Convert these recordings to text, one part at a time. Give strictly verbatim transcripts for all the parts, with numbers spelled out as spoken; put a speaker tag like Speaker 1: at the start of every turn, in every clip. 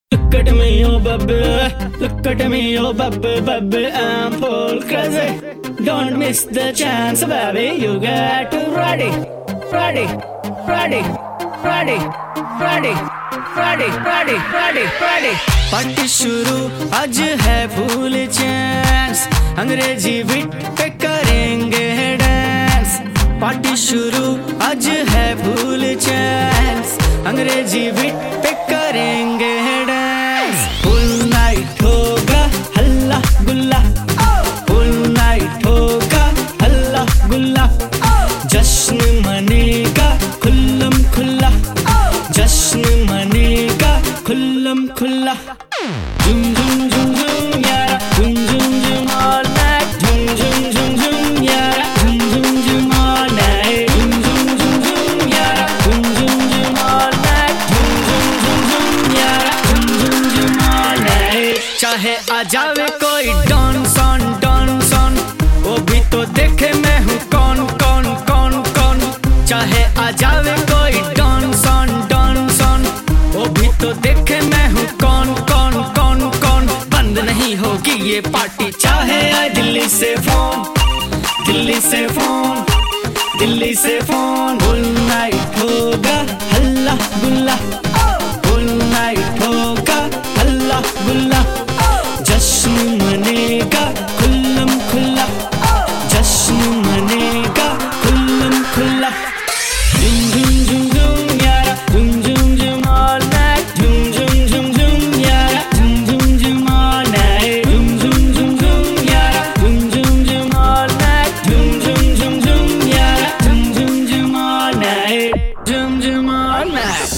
Speaker 1: Look at me, oh baby. Look at me, oh baby, baby. I'm full crazy. Don't miss the chance, baby. You got to ready, ready, ready, ready, ready, ready, ready, ready, ready. Party शुरू आज है full chance, अंग्रेजी beat पे करेंगे dance. Party शुरू आज है full chance, अंग्रेजी बीट पे करेंगे डांस। फुल नाइट होगा हल्ला गुल्ला, फुल नाइट होगा हल्ला गुल्ला। जश्न मनेगा खुल्लम खुल्ला, जश्न मनेगा खुल्लम खुल्ला। Zoom zoom zoom zoom यारा, zoom zoom zoom all night, zoom zoom zoom zoom यारा, zoom zoom zoom all night, zoom zoom zoom zoom यारा, zoom zoom zoom all night, zoom zoom zoom zoom यारा, zoom zoom zoom all night। चाहे आ जावे कोई don sworn don sworn, वो भी तो देखे मैं हूँ कौन कौन कौन कौन। चाहे आ जावे कोई डॉन सॉन डॉन सॉन, वो भी तो देखे मैं हूँ कौन कौन कौन कौन। बंद नहीं होगी ये पार्टी चाहे आए दिल्ली से फोन, दिल्ली से फोन, दिल्ली से फोन। फुल नाइट होगा हल्ला गुल्ला, फुल नाइट होगा हल्ला गुल्ला। जश्न मनेगा खुल्लम खुल्ला, जश्न मनेगा खुल्लम खुल्ला। Zoom zoom zoom zoom यारा, zoom zoom zoom all night, zoom zoom zoom zoom यारा, zoom zoom zoom all night, zoom zoom zoom zoom यारा, zoom zoom zoom all night, zoom zoom zoom zoom यारा, zoom zoom zoom all night, zoom zoom all night,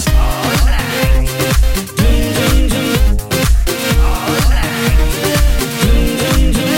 Speaker 1: zoom zoom zoom, zoom zoom zoom,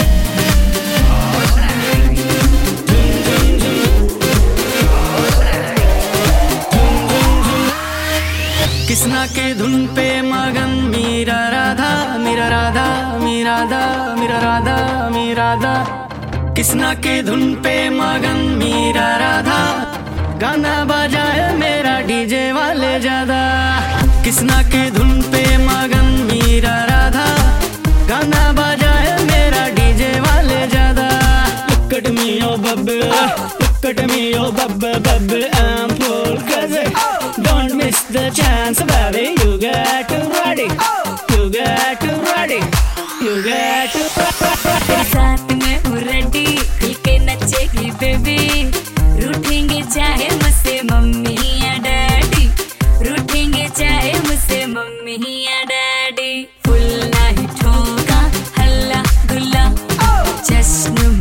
Speaker 1: Kisna के धुन पे मगन मीरा राधा, मीरा राधा, मीरा राधा, मीरा राधा, मीरा राधा। किसना के धुन पे मगन मीरा राधा, गाना बजाए मेरा डीजे वाले ज्यादा। किसना के धुन पे मगन मीरा राधा, गाना बजाए मेरा डीजे वाले ज्यादा। Look at me, oh baby, look at me, oh baby, baby, I'm full crazy. Don't miss the chance, baby. You got to ready, you got to ready, you got to ready.
Speaker 2: साथ में हूँ ready, खुल के नचेगी baby. रूठेंगे चाहे मुझसे mummy या daddy, रूठेंगे चाहे मुझसे मम्मी या डैडी। फुल नाइट होगा हल्ला गुल्ला, जश्न